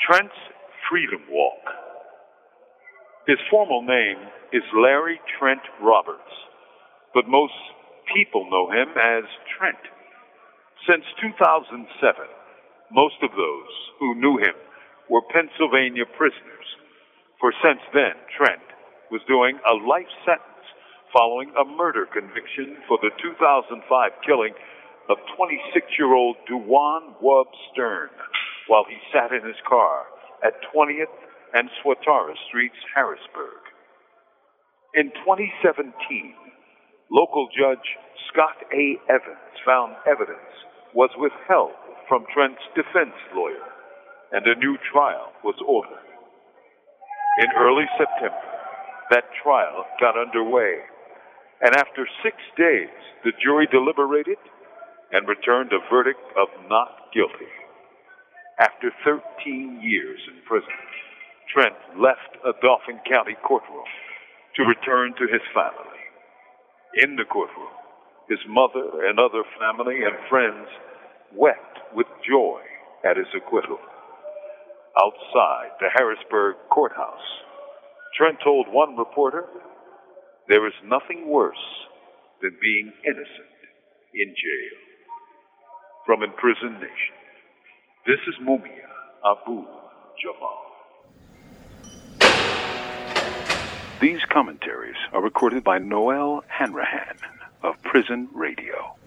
Trent's Freedom Walk. His formal name is Larry Trent Roberts, but most people know him as Trent. Since 2007, most of those who knew him were Pennsylvania prisoners, for since then, Trent was doing a life sentence following a murder conviction for the 2005 killing of 26-year-old Duwan Wub Stern while he sat in his car at 20th and Swatara Streets, Harrisburg. In 2017, local judge Scott A. Evans found evidence was withheld from Trent's defense lawyer, and a new trial was ordered. In early September, that trial got underway, and after 6 days, the jury deliberated and returned a verdict of not guilty. After 13 years in prison, Trent left a Dauphin County courtroom to return to his family. In the courtroom, his mother and other family and friends wept with joy at his acquittal. Outside the Harrisburg courthouse, Trent told one reporter, "There is nothing worse than being innocent in jail." From Imprisoned Nation, this is Mumia Abu-Jamal. These commentaries are recorded by Noel Hanrahan of Prison Radio.